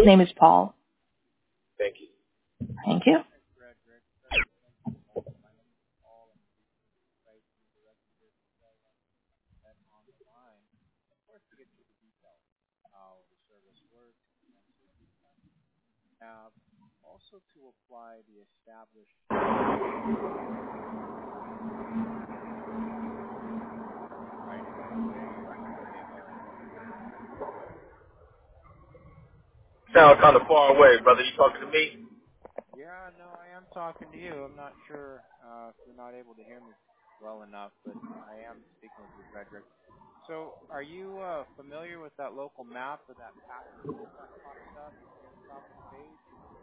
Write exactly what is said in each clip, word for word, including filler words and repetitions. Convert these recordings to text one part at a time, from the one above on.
name is Paul. Thank you. Thank you. Also to apply the established Sound kind of far away, brother. You talking to me? Yeah, no, I am talking to you. I'm not sure uh, if you're not able to hear me well enough, but I am speaking with you, Frederick. So are you uh, familiar with that local map or that package that pops up near the top of the page?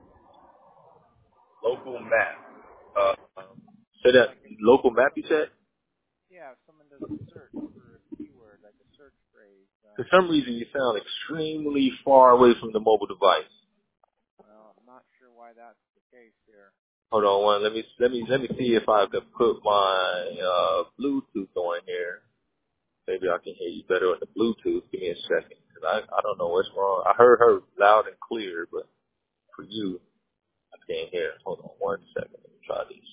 Local map. Uh, say that local map you said? Yeah, if someone does a search for a keyword, like a search phrase. Um, For some reason, you sound extremely far away from the mobile device. well, I'm not sure why that's the case here. Hold on, one. Let me let me let me see if I can put my uh, Bluetooth on here. Maybe I can hear you better with the Bluetooth. Give me a second, cause I I don't know what's wrong. I heard her loud and clear, but for you, I can't hear. Hold on one second. Let me try this.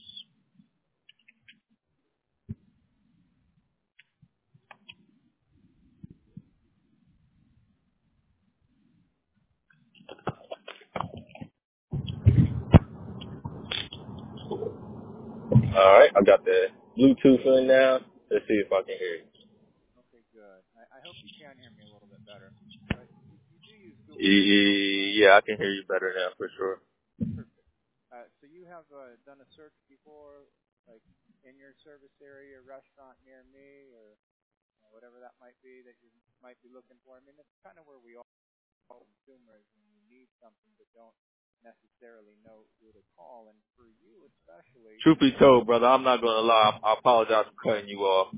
All right, I got the Bluetooth in now. Let's see if I can hear you. Okay, good. I, I hope you can hear me a little bit better. But you, you do use Google. Yeah, I can hear you better now for sure. Perfect. Uh, so you have uh, done a search before, like in your service area, restaurant near me, or you know, whatever that might be that you might be looking for. I mean, that's kind of where we all consumers when we need something but don't necessarily know who to call. And for you especially. Truth be told, brother, I'm not going to lie. I apologize for cutting you off.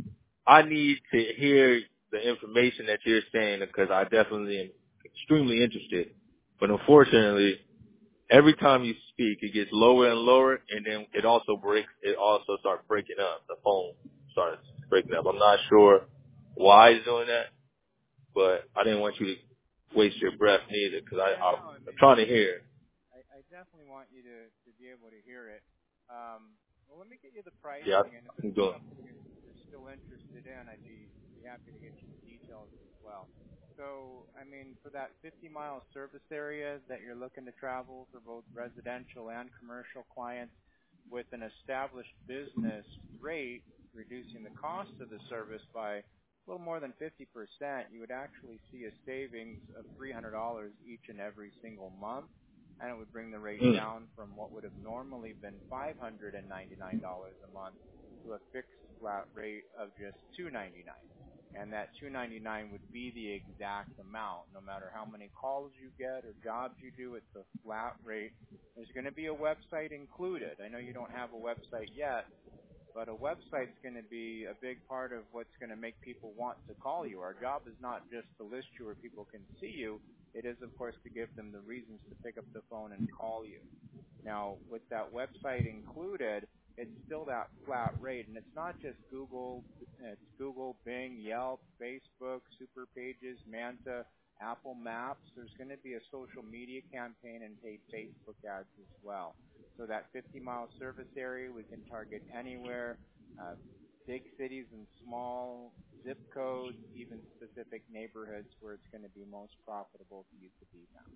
I need to hear the information that you're saying because I definitely am extremely interested. But unfortunately, every time you speak, it gets lower and lower, and then it also breaks. It also starts breaking up. The phone starts breaking up. I'm not sure why it's doing that, but I didn't want you to waste your breath neither because I, Yeah, I, no, I I'm mean, trying to hear. I, I definitely want you to, to be able to hear it. Um, well, let me get you the Yeah, pricing, and if I'm it's doing. something you're, you're still interested in, I'd be, be happy to get you the details as well. So, I mean, for that fifty-mile service area that you're looking to travel for both residential and commercial clients with an established business rate, reducing the cost of the service by a little more than fifty percent, you would actually see a savings of three hundred dollars each and every single month, and it would bring the rate Mm. down from what would have normally been five hundred ninety-nine dollars a month to a fixed flat rate of just two hundred ninety-nine dollars. And that two hundred ninety-nine dollars would be the exact amount, no matter how many calls you get or jobs you do. It's a flat rate. There's going to be a website included. I know you don't have a website yet, but a website's going to be a big part of what's going to make people want to call you. Our job is not just to list you where people can see you. It is, of course, to give them the reasons to pick up the phone and call you. Now, with that website included, it's still that flat rate, and it's not just Google. It's Google, Bing, Yelp, Facebook, Super Pages, Manta, Apple Maps. There's going to be a social media campaign and paid Facebook ads as well. So that fifty-mile service area, we can target anywhere, uh, big cities and small, zip codes, even specific neighborhoods where it's going to be most profitable for you to be found.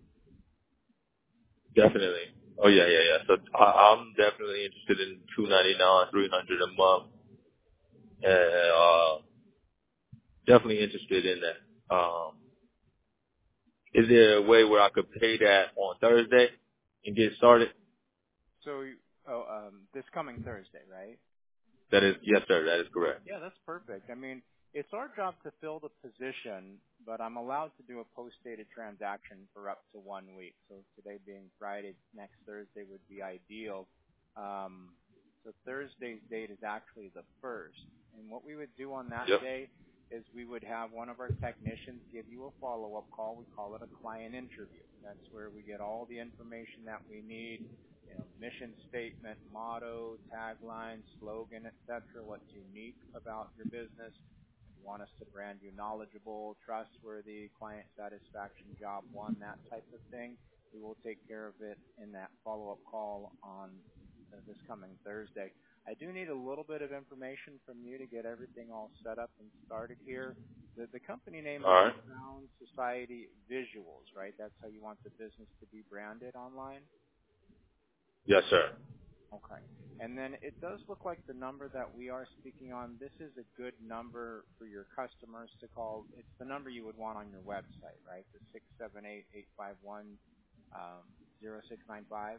Definitely. Oh yeah, yeah, yeah. So I, I'm definitely interested in two ninety nine, three hundred a month, and uh, definitely interested in that. Um, is there a way where I could pay that on Thursday and get started? So, oh, um, this coming Thursday, right? That is, yes, sir. That is correct. Yeah, that's perfect. I mean, it's our job to fill the position, but I'm allowed to do a post-dated transaction for up to one week. So today being Friday, next Thursday would be ideal. Um, so Thursday's date is actually the first. And what we would do on that Yep. day is we would have one of our technicians give you a follow-up call. We call it a client interview. That's where we get all the information that we need. You know, mission statement, motto, tagline, slogan, et cetera, what's unique about your business. want us to brand you knowledgeable, trustworthy, client satisfaction, job one, that type of thing, we will take care of it in that follow-up call on uh, this coming Thursday. I do need a little bit of information from you to get everything all set up and started here. The, the company name All is right. Crown Society Visuals, right? That's how you want the business to be branded online? Yes, sir. Okay. And then it does look like the number that we are speaking on, this is a good number for your customers to call. It's the number you would want on your website, right? The six seven eight, eight five one, zero six nine five.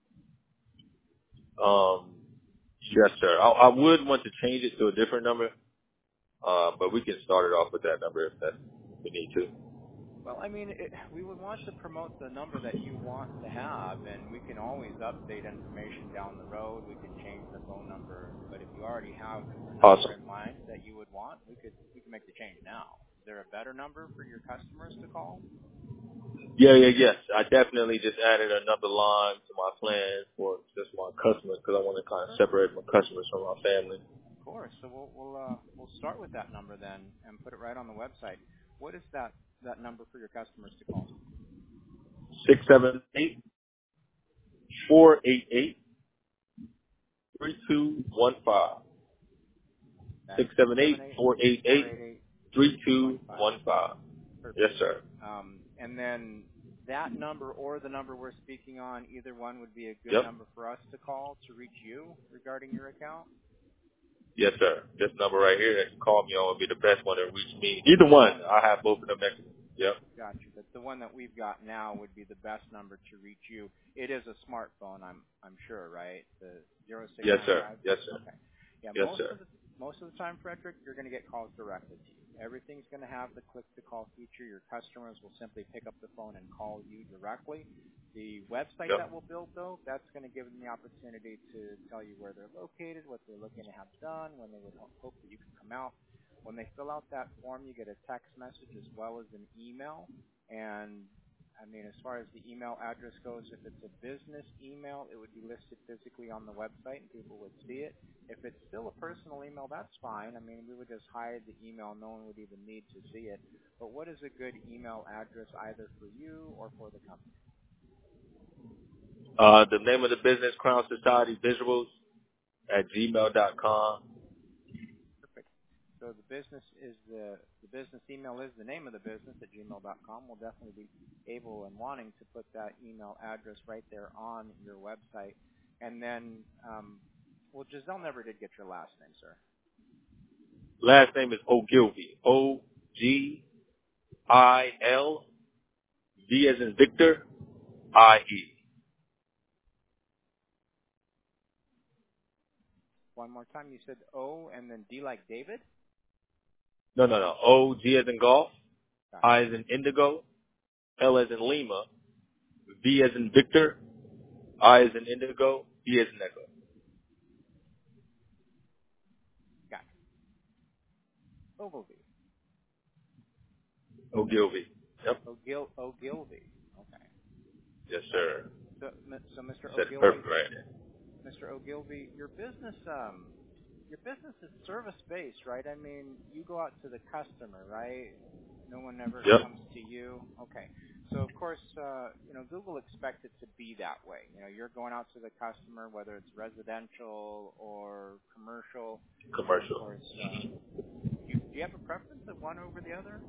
Um, yes, sir. I, I would want to change it to a different number, uh, but we can start it off with that number if that if we need to. Well, I mean, it, we would want to promote the number that you want to have, and we can always update information down the road. We can change the phone number, but if you already have a number Awesome. in mind that you would want, we could we can make the change now. Is there a better number for your customers to call? Yeah, yeah, yes. I definitely just added another line to my plan for just my customers because I want to kind of separate my customers from my family. Of course. So we'll we'll uh, we'll start with that number then and put it right on the website. What is that that number for your customers to call? Six seven eight four eight eight three two one five. Six seven eight four eight eight three two one five. Yes, sir. Um, and then that number or the number we're speaking on, either one would be a good Yep. number for us to call to reach you regarding your account? Yes, sir. This number right here that you call me on would be the best one to reach me. Either one. I have both of them next to me. Yep. Got you. But the one that we've got now would be the best number to reach you. It is a smartphone, I'm I'm sure, right? The zero six nine five. Yes, sir. Yes, sir. Okay. Yeah, Yes, most sir. of the most of the time, Frederick, you're going to get calls directly to you. Everything's going to have the click-to-call feature. Your customers will simply pick up the phone and call you directly. The website Yep. that we'll build, though, that's going to give them the opportunity to tell you where they're located, what they're looking to have done, when they would ho- hope that you can come out. When they fill out that form, you get a text message as well as an email. And, I mean, as far as the email address goes, if it's a business email, it would be listed physically on the website and people would see it. If it's still a personal email, that's fine. I mean, we would just hide the email. No one would even need to see it. But what is a good email address either for you or for the company? Uh, the name of the business, Crown Society Visuals at gmail dot com. Perfect. So the business is the the business email is the name of the business at gmail dot com. We'll definitely be able and wanting to put that email address right there on your website. And then, um, well, Giselle never did get your last name, sir. Last name is Ogilvie. O G I L V as in Victor, I E. One more time. You said O and then D like David? No, no, no. O, G as in golf, Gotcha. I as in indigo, L as in Lima, V as in Victor, I as in indigo, E as in echo. Gotcha. Ogilvie. Ogilvie. Yep. Ogil Ogilvie. Okay. Yes, sir. So, so Mister You said it Ogilvie, perfect right. Mister Ogilvie, your business, um, your business is service-based, right? I mean, you go out to the customer, right? No one ever Yep. comes to you. Okay. So of course, uh, you know, Google expects it to be that way. You know, you're going out to the customer, whether it's residential or commercial. Commercial. Of course, uh, do, you, do you have a preference of one over the other?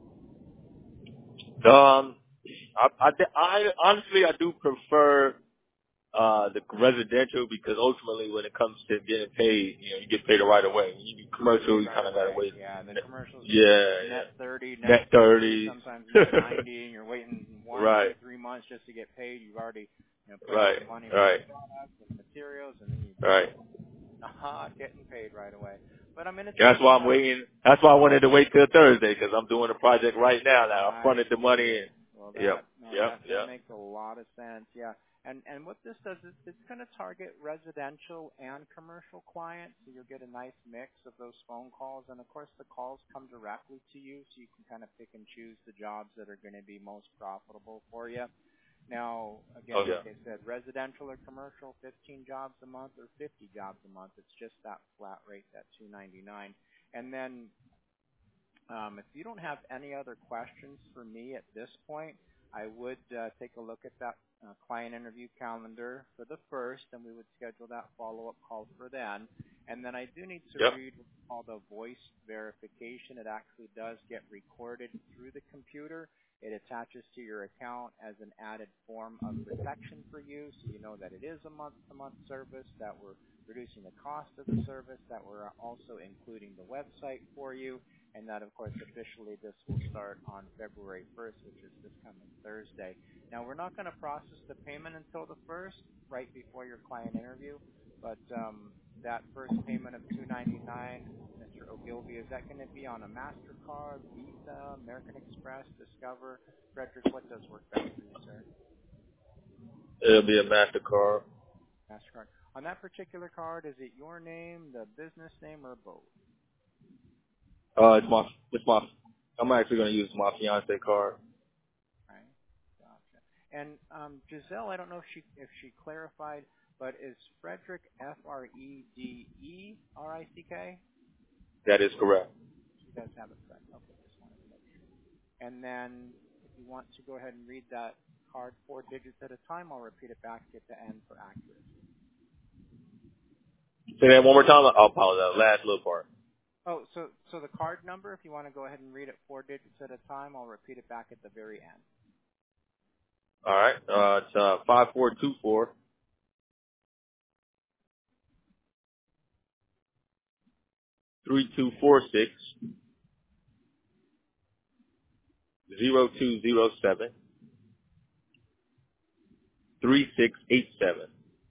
Um, I, I, I honestly I do prefer uh the residential because ultimately when it comes to getting paid, you know, you get paid right away. When you do commercial, you Right kind of gotta away. wait. Yeah, and then commercials, Yeah, net yeah. thirty, net, Net thirty. sometimes net ninety, and you're waiting one, Right. two, three months just to get paid. You've already, you know, put Right. out the money Right. for the products and the materials, and then you, Right. aha, getting paid right away. But I mean, it's That's why I'm waiting. That's why I wanted to wait till Thursday because I'm doing a project right now. Now I fronted the money in. Well, Yep. that no, Yep. that, that Yep. makes a lot of sense. Yeah. And and what this does is it's going to target residential and commercial clients, so you'll get a nice mix of those phone calls. And of course, the calls come directly to you, so you can kind of pick and choose the jobs that are going to be most profitable for you. Now, again, Oh, yeah. like I said, residential or commercial, fifteen jobs a month or fifty jobs a month. It's just that flat rate, that two ninety-nine. And then Um, if you don't have any other questions for me at this point, I would uh, take a look at that uh, client interview calendar for the first, and we would schedule that follow-up call for then. And then I do need to Yep. read what's called a voice verification. It actually does get recorded through the computer. It attaches to your account as an added form of protection for you, so you know that it is a month-to-month service, that we're reducing the cost of the service, that we're also including the website for you, and that, of course, officially this will start on February first, which is this coming Thursday. Now, we're not going to process the payment until the first, right before your client interview, but um, that first payment of two ninety-nine, Mister Ogilvy, is that going to be on a MasterCard, Visa, American Express, Discover? Frederick, what does work best for you, sir? It'll be a MasterCard. MasterCard. On that particular card, is it your name, the business name, or both? Uh, it's my, it's my, I'm actually going to use my fiance card. Right. Gotcha. And um, Giselle, I don't know if she if she clarified, but is Frederick F R E D E R I C K? That is correct. She does have it correct. Okay, just wanted to make sure. And then if you want to go ahead and read that card four digits at a time, I'll repeat it back at the end for accuracy. Say that one more time. I'll apologize. Last little part. Oh, so so the card number, if you want to go ahead and read it four digits at a time, I'll repeat it back at the very end. All right. Uh, it's uh, five four two four three two four six zero two zero seven three six eight seven.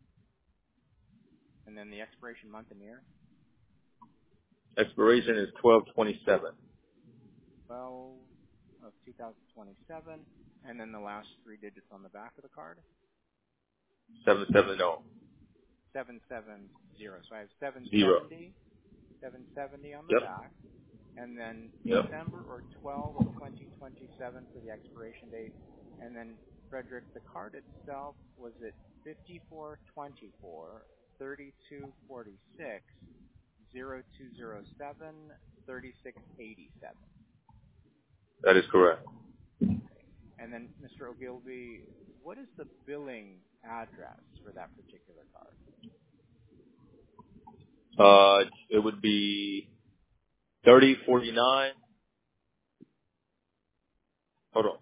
And then the expiration month and year. Expiration is twelve twenty-seven. twelve of two thousand twenty-seven, and then the last three digits on the back of the card. seven seven zero. seven seven zero. So I have seven Zero. seventy, seven seventy on the Yep. back, and then Yep. December or twelve of twenty twenty-seven for the expiration date. And then Frederick, the card itself, was it fifty-four twenty-four, thirty-two forty-six, zero two zero seven, thirty-six eighty-seven. That is correct. And then, Mister Ogilvy, what is the billing address for that particular card? Uh, it would be thirty forty-nine. Hold on.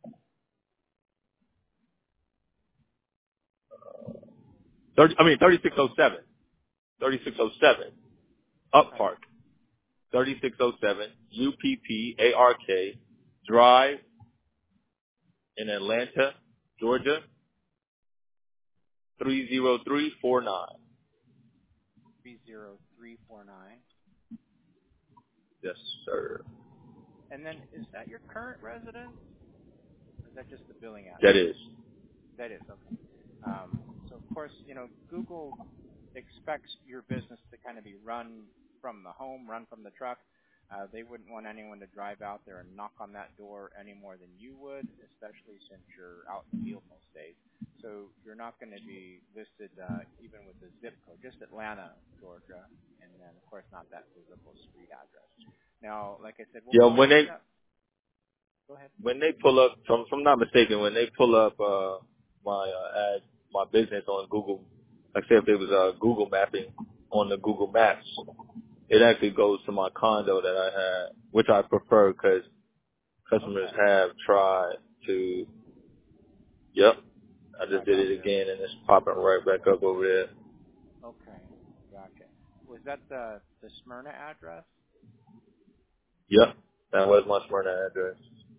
thirty, I mean, thirty-six oh seven. thirty-six oh seven. Up Park. thirty-six oh seven U P P A R K Drive in Atlanta, Georgia, three zero three four nine. three zero three four nine. Yes, sir. And then, is that your current residence? Or is that just the billing address? That is. That is, okay. Um, so, of course, you know, Google expects your business to kind of be run from the home, run from the truck. Uh, they wouldn't want anyone to drive out there and knock on that door any more than you would, especially since you're out in the field most days. So you're not going to be listed uh, even with the zip code, just Atlanta, Georgia, and then, of course, not that visible street address. Now, like I said, we'll Yeah, when they that. Go ahead. when they pull up, from from not mistaken, when they pull up uh, my uh, ad, my business on Google, like I said, if it was uh, Google mapping on the Google Maps, it actually goes to my condo that I had, which I prefer because customers Okay. have tried to. Yep, I just Drive did out it there. again, and it's popping right back up over there. Okay. Gotcha. Was that the the Smyrna address? Yep, that was my Smyrna address.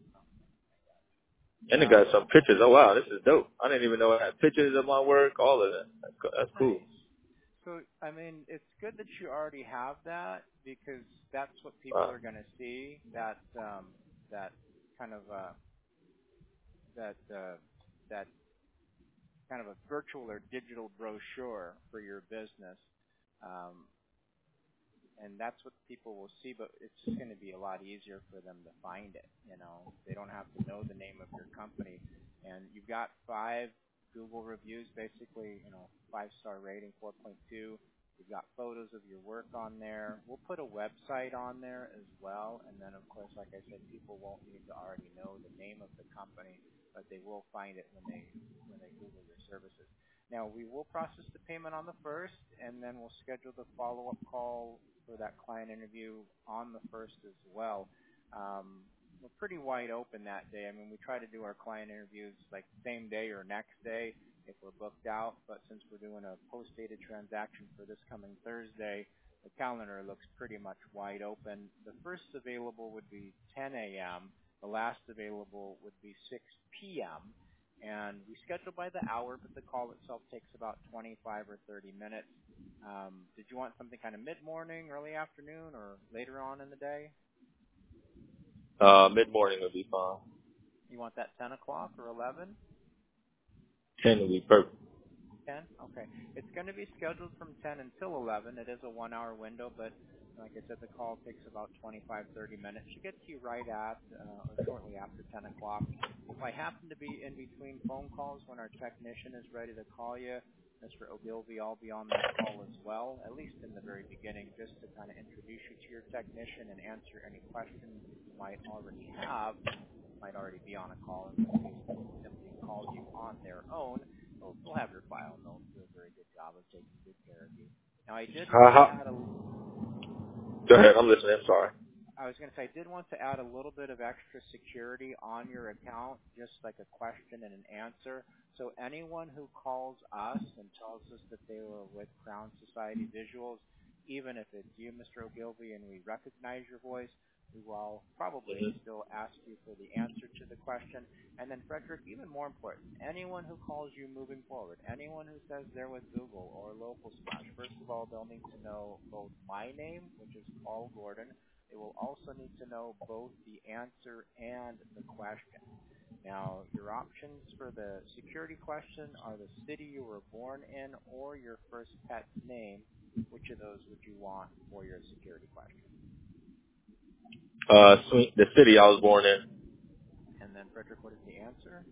And it Um, got some pictures. Oh wow, this is dope. I didn't even know I had pictures of my work, all of that. That's, co- that's cool. nice. So, I mean, it's good that you already have that because that's what people Wow. are going to see. That um, that kind of uh, that uh, that kind of a virtual or digital brochure for your business, um, and that's what people will see. But it's just going to be a lot easier for them to find it. You know, they don't have to know the name of your company, and you've got five Google reviews, basically, you know, five star rating, four point two. You've got photos of your work on there. We'll put a website on there as well. And then, of course, like I said, people won't need to already know the name of the company, but they will find it when they when they Google your services. Now, we will process the payment on the first, and then we'll schedule the follow-up call for that client interview on the first as well. Um, we're pretty wide open that day. I mean, we try to do our client interviews like same day or next day if we're booked out, but since we're doing a post-dated transaction for this coming Thursday, the calendar looks pretty much wide open. The first available would be ten a.m. The last available would be six p.m. And we schedule by the hour, but the call itself takes about twenty-five or thirty minutes. Um, did you want something kind of mid-morning, early afternoon, or later on in the day? Uh, mid-morning would be fine. You want that ten o'clock or eleven? ten would be perfect. ten? Okay. It's going to be scheduled from ten until eleven. It is a one-hour window, but like I said, the call takes about twenty-five, thirty minutes. She gets you right at uh, or shortly after ten o'clock. If I happen to be in between phone calls when our technician is ready to call you, Mister Ogilvy, I'll be on that call as well, at least in the very beginning, just to kind of introduce you to your technician and answer any questions you might already have, might already be on a call. In this case, they'll simply call you on their own. They'll, they'll have your file, and they'll do a very good job of taking good care of you. Now, I did want Uh, to add a go ahead. I'm listening. I'm sorry. I was going to say, I did want to add a little bit of extra security on your account, just like a question and an answer. So anyone who calls us and tells us that they were with Crown Society Visuals, even if it's you, Mister Ogilvy, and we recognize your voice, we will probably Mm-hmm. still ask you for the answer to the question. And then, Frederick, even more important, anyone who calls you moving forward, anyone who says they're with Google or Local Splash, first of all, they'll need to know both my name, which is Paul Gordon. They will also need to know both the answer and the question. Now, your options for the security question are the city you were born in or your first pet's name. Which of those would you want for your security question? Uh, Swe- the city I was born in, And then, Frederick, what is the answer?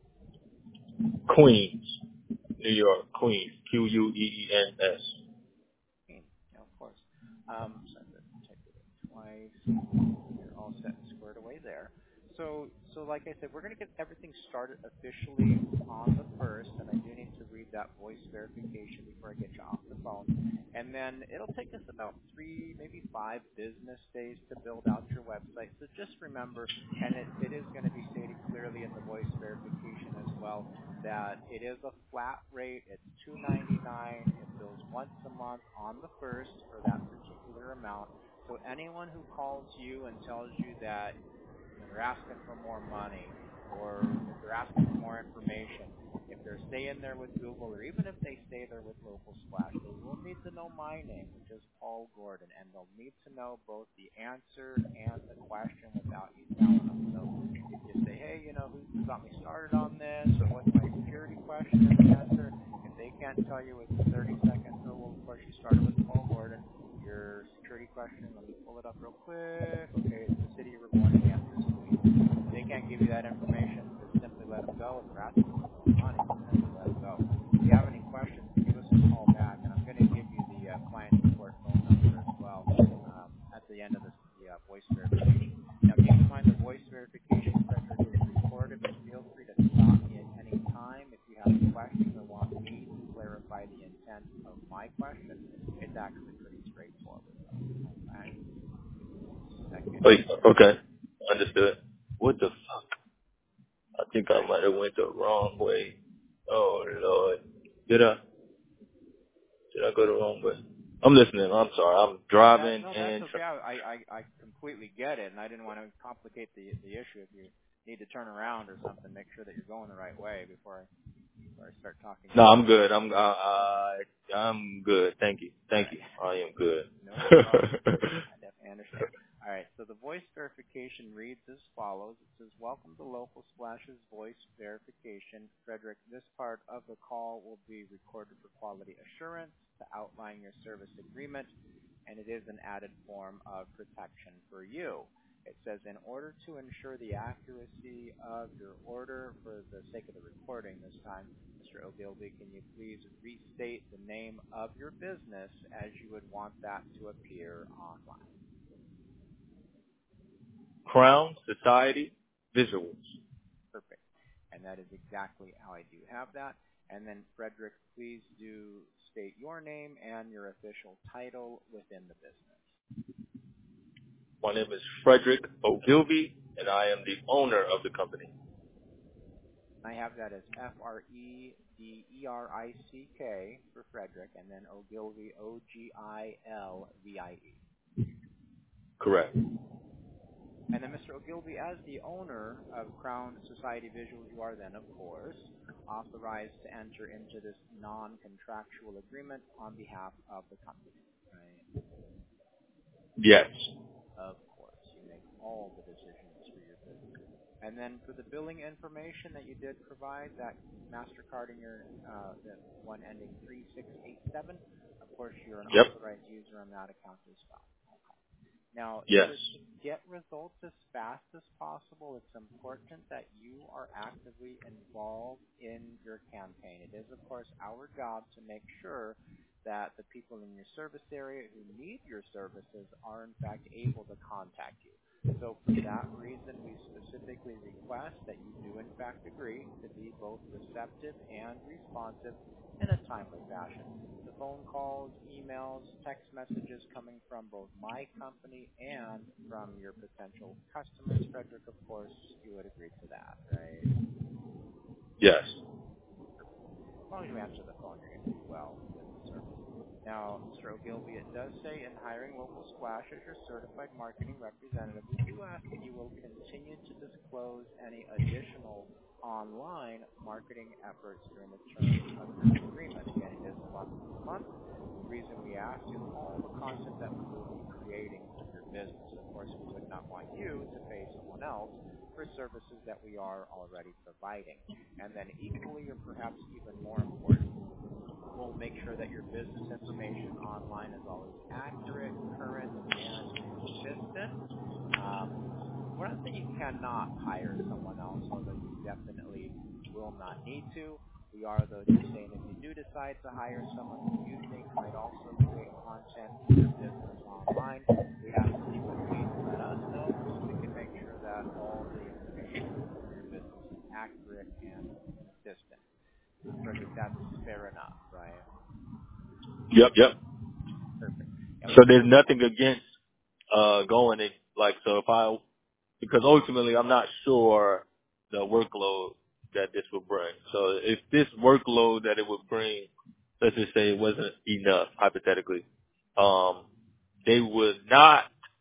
Queens, New York, Queens, Q U E E N S. Yeah, of course. Um, so I'm going to type it in twice. You're all set and squared away there. So, so like I said, we're going to get everything started officially on the first, and I do need to read that voice verification before I get you off the phone. And then it'll take us about three, maybe five business days to build out your website. So just remember, and it, it is going to be stated clearly in the voice verification as well, that it is a flat rate. It's two ninety-nine. It bills once a month on the first for that particular amount. So anyone who calls you and tells you that you know, they're asking for more money, or if they're asking for more information, if they're staying there with Google, or even if they stay there with Local Splash, they will need to know my name, which is Paul Gordon, and they'll need to know both the answer and the question without you telling them. So if you say, hey, you know, who, who got me started on this, or what's my security question and the answer, if they can't tell you within thirty seconds, oh, well, of course, you started with Paul Gordon, your security question, let me pull it up real quick. Okay, it's the city you were born in, the answer is Queens. If they can't give you that information, just simply let them go. If they're asking for more money, just simply let them go. If you have any questions, give us a call back, and I'm going to give you the uh, client support phone number as well um, at the end of this the, uh, voice verification. Now, keep in mind the voice verification, Frederick, is recorded, but feel free to stop me at any time if you have a question or want me to clarify the intent of my question. It's actually pretty straightforward. Okay. Second Wait, here. okay, understood. What the fuck? I think I might have went the wrong way. Oh Lord, did I? Did I go the wrong way? I'm listening. I'm sorry. I'm That, driving no, that's and. okay. I, I, I completely get it, and I didn't want to complicate the the issue. If you need to turn around or something, make sure that you're going the right way before I, before I start talking No, about I'm it. good. I'm uh, I, I'm good. Thank you. All Thank right. you. I am good. No problem. I definitely understand. All right, so the voice verification reads as follows. It says, welcome to Local Splash's voice verification. Frederick, this part of the call will be recorded for quality assurance to outline your service agreement, and it is an added form of protection for you. It says, in order to ensure the accuracy of your order, for the sake of the recording this time, Mister Ogilvy, can you please restate the name of your business as you would want that to appear online? Crown Society Visuals. Perfect. And that is exactly how I do have that. And then, Frederick, please do state your name and your official title within the business. My name is Frederick Ogilvy, and I am the owner of the company. I have that as F R E D E R I C K for Frederick, and then Ogilvy, O G I L V I E. Correct. And then, Mister Ogilvy, as the owner of Crown Society Visuals, you are then, of course, authorized to enter into this non-contractual agreement on behalf of the company, right? Yes. Of course. You make all the decisions for your business. And then for the billing information that you did provide, that MasterCard in your uh, the one ending three six eight seven, of course, you're an Yep. authorized user on that account as well. Okay. Now, Yes. to get results as fast as possible, it's important that you are actively involved in your campaign. It is, of course, our job to make sure that the people in your service area who need your services are, in fact, able to contact you. So for that reason, we specifically request that you do, in fact, agree to be both receptive and responsive in a timely fashion. The phone calls, emails, text messages coming from both my company and from your potential customers, Frederick, of course, you would agree to that, right? Yes. As long as you answer the phone, you're going to do well with the service. Now, Mister Ogilvy, it does say in hiring Local Splash as your certified marketing representative, we do ask that you will continue to disclose any additional online marketing efforts during the terms of your agreement. Again, it is month to month. The reason we ask is all the content that we will be creating for your business. Of course, we would not want you to pay someone else for services that we are already providing. And then equally, or perhaps even more important, we'll make sure that your business information online is always accurate, current, and consistent. Um, we're not saying you cannot hire someone else, although you definitely will not need to. We are, though, just saying if you do decide to hire someone who you think might also create content for your business online, we ask that you would please let us know so we can make sure that all the information for your business is accurate and consistent. Frederick, that's fair enough, right? Yep, yep. Perfect. So there's nothing against uh going it like so if I because ultimately I'm not sure the workload that this would bring. So if this workload that it would bring, let's just say it wasn't enough, hypothetically, um, they would not.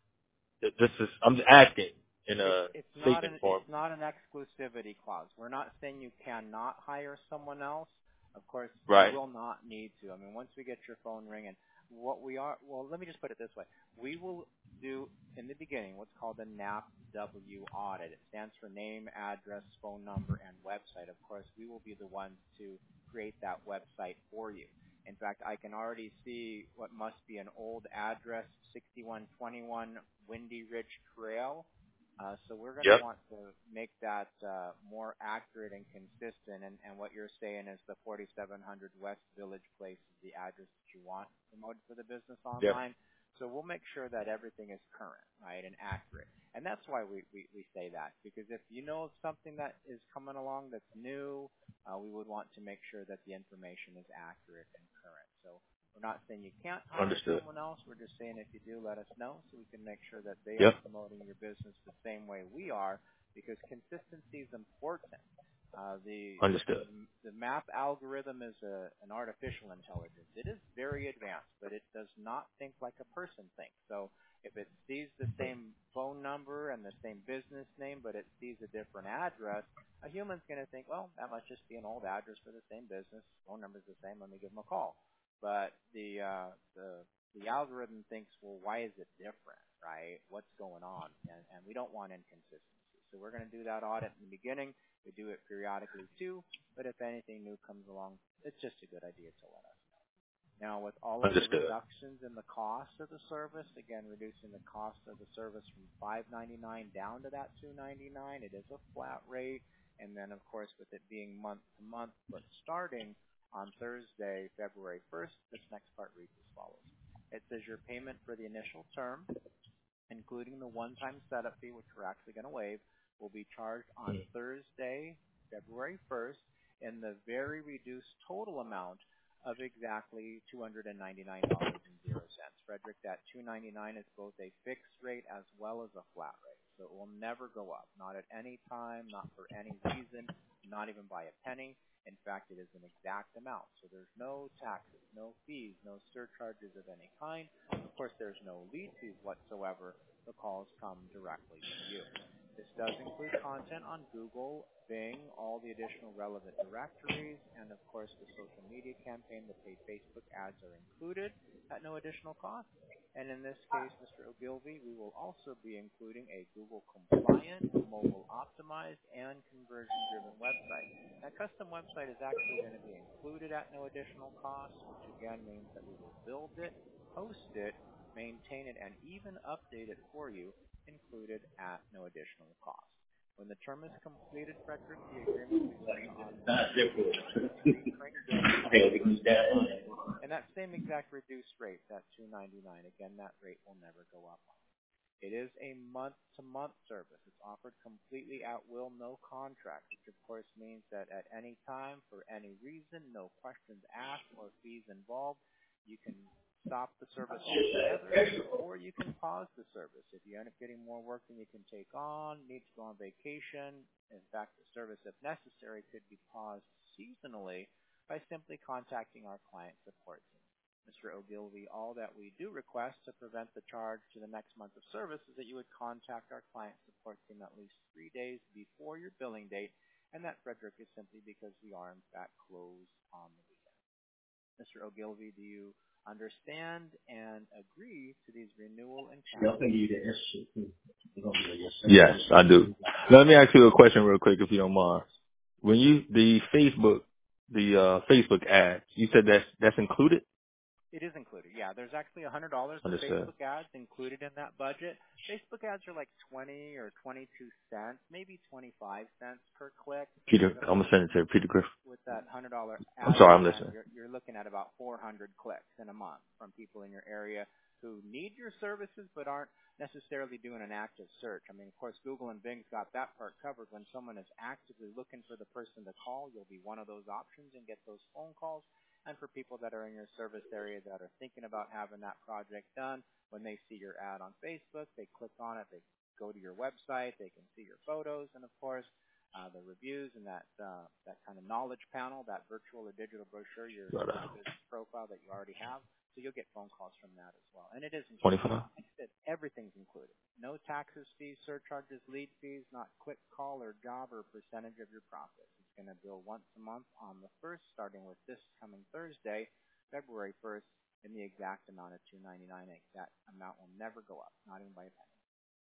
This is I'm asking in a it's, it's statement not an, form. It's not an exclusivity clause. We're not saying you cannot hire someone else. Of course, Right. you will not need to. I mean, once we get your phone ringing, what we are, well, let me just put it this way. We will do, in the beginning, what's called a N A P W audit. It stands for name, address, phone number, and website. Of course, we will be the ones to create that website for you. In fact, I can already see what must be an old address, sixty-one twenty-one Windy Ridge Trail. Uh, so we're going to Yep. want to make that uh, more accurate and consistent. And, and what you're saying is the forty-seven hundred West Village Place is the address that you want promoted for the business online. Yep. So we'll make sure that everything is current, right, and accurate. And that's why we, we, we say that, because if you know of something that is coming along that's new, uh, we would want to make sure that the information is accurate and current. So we're not saying you can't hire Understood. someone else. We're just saying if you do, let us know so we can make sure that they Yep. are promoting your business the same way we are, because consistency is important. Uh, the, Understood. the the map algorithm is a, an artificial intelligence. It is very advanced, but it does not think like a person thinks. So if it sees the same phone number and the same business name, but it sees a different address, a human's going to think, well, that must just be an old address for the same business. Phone number's the same. Let me give them a call. But the uh, the the algorithm thinks, well, why is it different, right? What's going on? And, and we don't want inconsistency. So we're going to do that audit in the beginning. We do it periodically too. But if anything new comes along, it's just a good idea to let us know. Now, with all of the Understood. reductions in the cost of the service, again, reducing the cost of the service from five ninety-nine down to that two ninety-nine, it is a flat rate. And then, of course, with it being month to month, but starting on Thursday, February first, this next part reads as follows. It says your payment for the initial term, including the one-time setup fee, which we're actually going to waive, will be charged on Thursday, February first, in the very reduced total amount of exactly two hundred ninety-nine dollars and zero cents. Frederick, that two ninety-nine is both a fixed rate as well as a flat rate. So it will never go up, not at any time, not for any reason, not even by a penny. In fact, it is an exact amount. So there's no taxes, no fees, no surcharges of any kind. Of course, there's no lead fees whatsoever. The calls come directly to you. This does include content on Google, Bing, all the additional relevant directories, and of course the social media campaign, the paid Facebook ads are included at no additional cost. And in this case, Mister Ogilvy, we will also be including a Google compliant, mobile optimized, and conversion driven website. That custom website is actually going to be included at no additional cost, which again means that we will build it, host it, maintain it, and even update it for you, included at no additional cost. When the term is completed, Frederick, the agreement will be sent to automatic. And that same exact reduced rate, that two ninety-nine, again, that rate will never go up. It is a month-to-month service. It's offered completely at will, no contract, which of course means that at any time, for any reason, no questions asked or fees involved, you can stop the service altogether, or you can pause the service. If you end up getting more work than you can take on, need to go on vacation, in fact, the service, if necessary, could be paused seasonally by simply contacting our client support team. Mister Ogilvy, all that we do request to prevent the charge to the next month of service is that you would contact our client support team at least three days before your billing date, and that, Frederick, is simply because we are, in fact, closed on the weekend. Mister Ogilvy, do you understand and agree to these renewal and cancel? Yes, I do. Let me ask you a question real quick, if you don't mind. When you the Facebook, the uh, Facebook ads, you said that's that's included? It is included, yeah. There's actually one hundred dollars for Understood. Facebook ads included in that budget. Facebook ads are like twenty or twenty-two cents, maybe twenty-five cents per click. Peter, I'm gonna send it to Peter Griffin. With that one hundred dollars ad, I'm sorry, I'm plan, listening. You're, you're looking at about four hundred clicks in a month from people in your area who need your services but aren't necessarily doing an active search. I mean, of course, Google and Bing's got that part covered. When someone is actively looking for the person to call, you'll be one of those options and get those phone calls. And for people that are in your service area that are thinking about having that project done, when they see your ad on Facebook, they click on it, they go to your website, they can see your photos, and of course, uh, the reviews and that uh, that kind of knowledge panel, that virtual or digital brochure, your business profile that you already have. So you'll get phone calls from that as well. And it is included. twenty-five. Everything's included. No taxes, fees, surcharges, lead fees, not quick call or job or percentage of your profits. It's going to bill once a month on the first, starting with this coming Thursday, February first, in the exact amount of two ninety-nine. That amount will never go up, not even by a penny.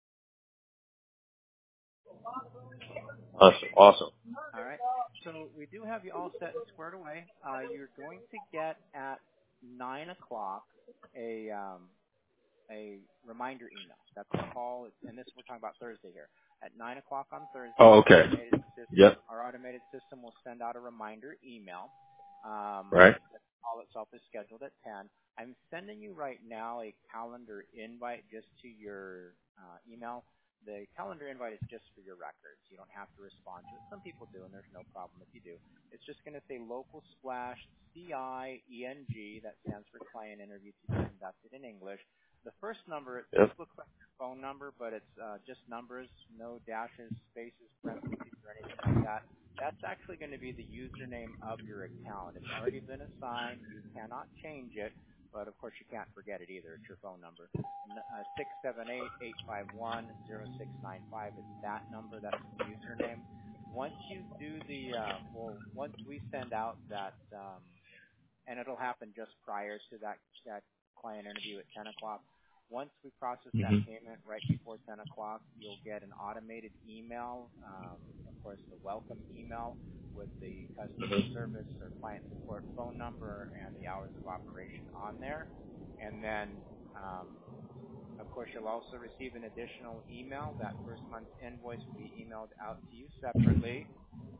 Awesome. Awesome. All right. So we do have you all set and squared away. Uh, you're going to get at nine o'clock a um, a reminder email. That's a call, and this we're talking about Thursday here. At nine o'clock on Thursday, Oh, okay. Our automated system, Yep. Our automated system will send out a reminder email. Um, Right. The call itself is scheduled at ten. I'm sending you right now a calendar invite just to your uh, email. The calendar invite is just for your records. You don't have to respond to it. Some people do, and there's no problem if you do. It's just going to say local splash C I E N G. That stands for client interview to be conducted in English. The first number, it Yep. just looks like your phone number, but it's uh, just numbers, no dashes, spaces, parentheses, or anything like that. That's actually going to be the username of your account. It's already been assigned. You cannot change it, but of course you can't forget it either. It's your phone number. Uh, six seven eight, eight five one, zero six nine five is that number. That's the username. Once you do the, uh, well, once we send out that, um, and it'll happen just prior to that, that client interview at ten o'clock. Once we process that Mm-hmm. payment right before ten o'clock, you'll get an automated email, um, of course, the welcome email with the customer service or client support phone number and the hours of operation on there. And then, um, of course, you'll also receive an additional email. That first month's invoice will be emailed out to you separately.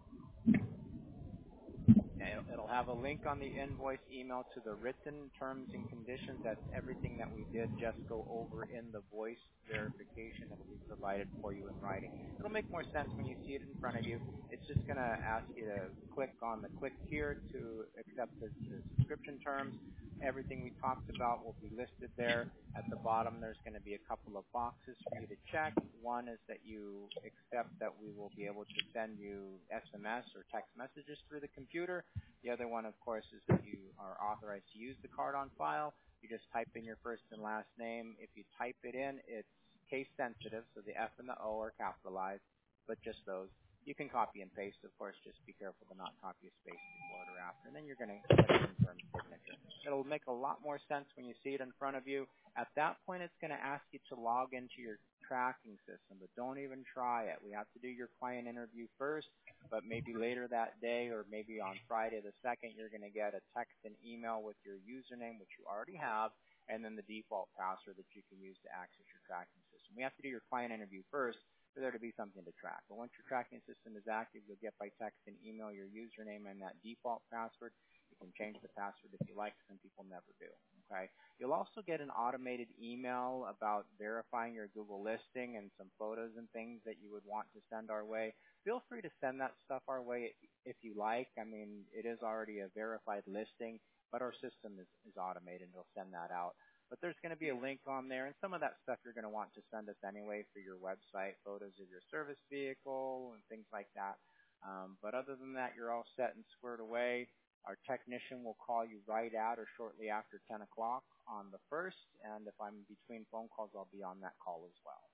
It'll have a link on the invoice email to the written terms and conditions. That's everything that we did just go over in the voice verification that will be provided for you in writing. It'll make more sense when you see it in front of you. It's just going to ask you to click on the click here to accept the, the subscription terms. Everything we talked about will be listed there. At the bottom, there's going to be a couple of boxes for you to check. One is that you accept that we will be able to send you S M S or text messages through the computer. The other one, of course, is that you are authorized to use the card on file. You just type in your first and last name. If you type it in, it's case sensitive, so the F and the O are capitalized, but just those. You can copy and paste, of course. Just be careful to not copy a space before it or after. And then you're going to click confirm signature. It'll make a lot more sense when you see it in front of you. At that point, it's going to ask you to log into your tracking system, but don't even try it. We have to do your client interview first, but maybe later that day or maybe on Friday the second, you're going to get a text and email with your username, which you already have, and then the default password that you can use to access your tracking system. We have to do your client interview first for there to be something to track. But once your tracking system is active, you'll get by text and email your username and that default password. You can change the password if you like. Some people never do. Okay. You'll also get an automated email about verifying your Google listing and some photos and things that you would want to send our way. Feel free to send that stuff our way if you like. I mean, it is already a verified listing, but our system is, is automated. It'll send that out. But there's going to be a link on there, and some of that stuff you're going to want to send us anyway for your website, photos of your service vehicle and things like that. Um, but other than that, you're all set and squared away. Our technician will call you right at or shortly after ten o'clock on the first, and if I'm between phone calls, I'll be on that call as well.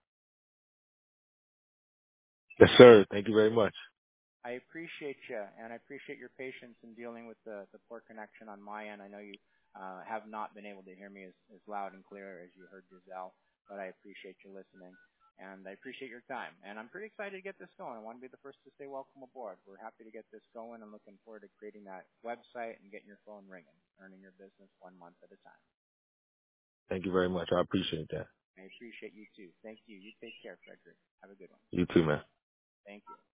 Yes, sir. Thank you very much. I appreciate you, and I appreciate your patience in dealing with the, the poor connection on my end. I know you uh, have not been able to hear me as, as loud and clear as you heard Giselle, but I appreciate you listening, and I appreciate your time. And I'm pretty excited to get this going. I want to be the first to say welcome aboard. We're happy to get this going and looking forward to creating that website and getting your phone ringing, earning your business one month at a time. Thank you very much. I appreciate that. I appreciate you, too. Thank you. You take care, Frederick. Have a good one. You too, man. Thank you.